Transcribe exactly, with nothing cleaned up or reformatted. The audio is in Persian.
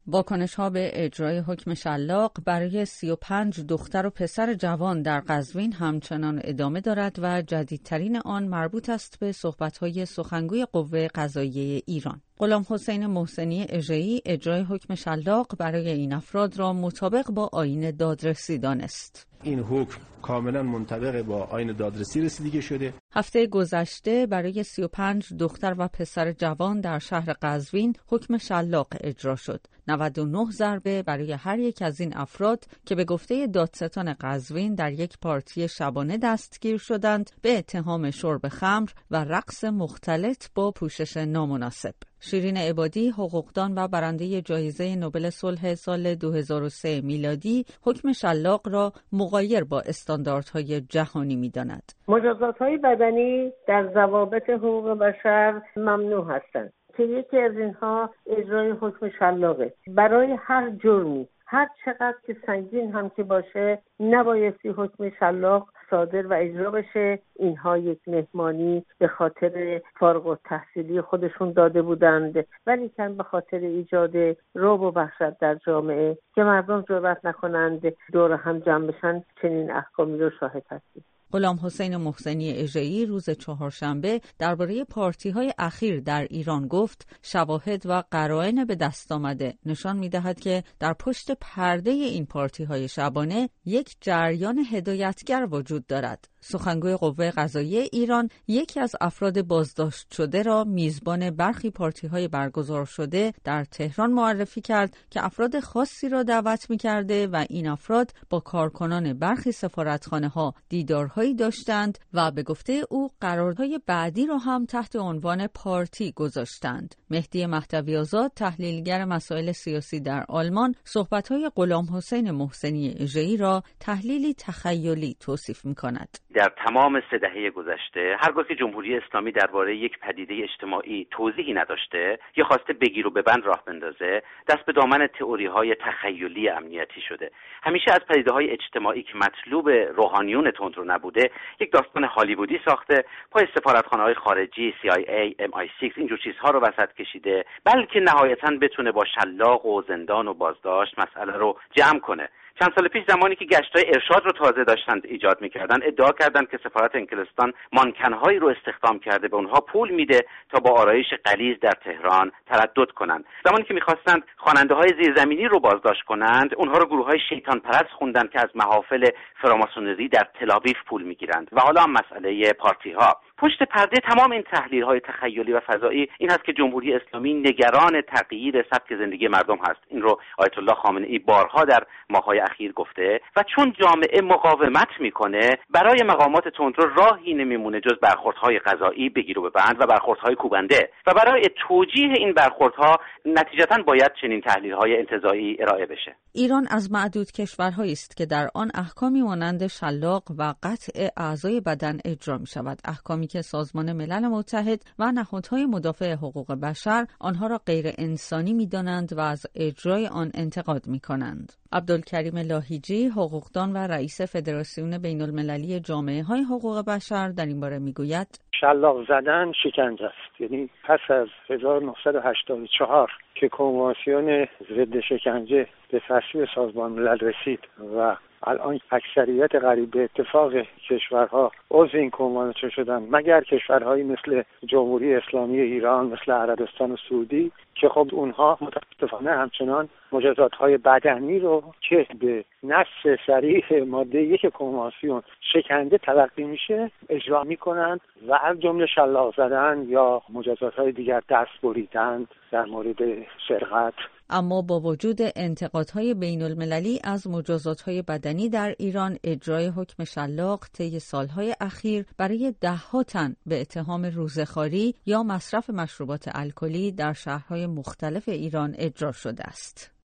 واکنش‌ها به اجرای حکم شلاق برای سی و پنج دختر و پسر جوان در قزوین همچنان ادامه دارد و جدیدترین آن مربوط است به صحبت‌های سخنگوی قوه قضاییه ایران. غلامحسین محسنی اژه‌ای اجرای حکم شلاق برای این افراد را مطابق با آیین دادرسی دانست. این حکم کاملا منطبق با آیین دادرسی رسیدگی شده. هفته گذشته برای سی و پنج دختر و پسر جوان در شهر قزوین حکم شلاق اجرا شد. نود و نه ضربه برای هر یک از این افراد که به گفته دادستان قزوین در یک پارتی شبانه دستگیر شدند به اتهام شرب خمر و رقص مختلط با پوشش نامناسب. شیرین عبادی، حقوقدان و برنده جایزه نوبل صلح سال دو هزار و سه میلادی، حکم شلاق را مغایر با استانداردهای جهانی می‌داند. مجازات‌های بدنی در ضوابط حقوق بشر ممنوع هستند که یکی از اینها اجرای حکم شلاقه. برای هر جرمی هر چقدر که سنگین هم که باشه نبایستی حکم شلاق صادر و اجرا بشه. اینها یک مهمانی به خاطر فارغ التحصیلی خودشون داده بودند، ولی کن به خاطر ایجاد رعب و وحشت در جامعه که مردم جرئت نکنند دور هم جمع بشن، چنین احکامی رو شاهد هستیم. غلامحسین محسنی اژه‌ای روز چهارشنبه درباره پارتی‌های اخیر در ایران گفت شواهد و قرائن به دست آمده نشان می‌دهد که در پشت پرده این پارتی‌های شبانه یک جریان هدایتگر وجود دارد. سخنگوی قوه قضاییه ایران یکی از افراد بازداشت شده را میزبان برخی پارتی‌های برگزار شده در تهران معرفی کرد که افراد خاصی را دعوت می‌کرده و این افراد با کارکنان برخی سفارتخانه‌ها دیدارهایی داشتند و به گفته او قراردادهای بعدی را هم تحت عنوان پارتی گذاشتند. مهدی مهدوی آزاد، تحلیلگر مسائل سیاسی در آلمان، صحبت‌های غلامحسین محسنی اژه‌ای را تحلیلی تخیلی توصیف می‌کند. در تمام سه دهه گذشته هرگاه که جمهوری اسلامی درباره یک پدیده اجتماعی توضیحی نداشته یا خواسته بگیر و ببند راه بندازه، دست به دامن تئوری‌های تخیلی امنیتی شده. همیشه از پدیده‌های اجتماعی که مطلوب روحانیون تندرو نبوده یک داستان هالیوودی ساخته، پای سفارتخانه‌های خارجی، سی آی ای، ام آی سیکس اینجور چیزها رو وسط کشیده، بلکه نهایتاً بتونه با شلاق و زندان و بازداشت مسئله رو جمع کنه. چند سال پیش زمانی که گشت‌های ارشاد رو تازه داشتند ایجاد می‌کردن، ادعا کردند که سفارت انگلستان مانکن‌هایی رو استخدام کرده، به اونها پول میده تا با آرایش غلیظ در تهران تردد کنند. زمانی که می‌خواستند خواننده‌های زیرزمینی رو بازداشت کنند، اونها رو گروه‌های شیطان پرست خوندن که از محافل فراماسونری در تل‌آویو پول می‌گیرند. و حالا هم مسئله پارتی‌ها. پشت پرده تمام این تحلیل‌های تخیلی و فضایی این هست که جمهوری اسلامی نگران تغییر سبک زندگی مردم هست. این رو آیت الله خامنه‌ای بارها در ماه‌های اخیر گفته و چون جامعه مقاومت میکنه برای مقامات تندرو راهی نمیمونه جز برخوردهای قضایی بگیر و ببند و برخوردهای کوبنده و برای توجیه این برخوردها نتیجتاً باید چنین تحلیل‌های انتزاعی ارائه بشه. ایران از معدود کشورهایی است که در آن احکامی مانند شلاق و قطع اعضای بدن اجرا می‌شود، احکامی که سازمان ملل متحد و نهادهای مدافع حقوق بشر آنها را غیر انسانی می‌دانند و از اجرای آن انتقاد می‌کنند. عبدالکریم لاهیجی، حقوقدان و رئیس فدراسیون بین‌المللی جامعه‌های حقوق بشر در این باره میگوید شلاق زدن شکنجه است. یعنی پس از هزار و نهصد و هشتاد و چهار که کنوانسیون ضد شکنجه به تصویب سازمان ملل رسید و الان اکثریت قریب به اتفاق کشورها عضو این کنوانسیون شدن مگر کشورهایی مثل جمهوری اسلامی ایران، مثل عربستان سعودی که خب اونها متاسفانه همچنان مجازات‌های بدنی رو که به نص صریح ماده یک کنوانسیون شکنجه تلقی میشه اجرا میکنند و از جمله شلاق زدن یا مجازات‌های دیگر، دست بریدن در مورد سرقت. اما با وجود انتقادهای بین‌المللی از مجازات‌های بدنی در ایران، اجرای حکم شلاق طی سالهای اخیر برای ده‌ها تن به اتهام روزه‌خواری یا مصرف مشروبات الکلی در شهرهای مختلف ایران اجرا شده است.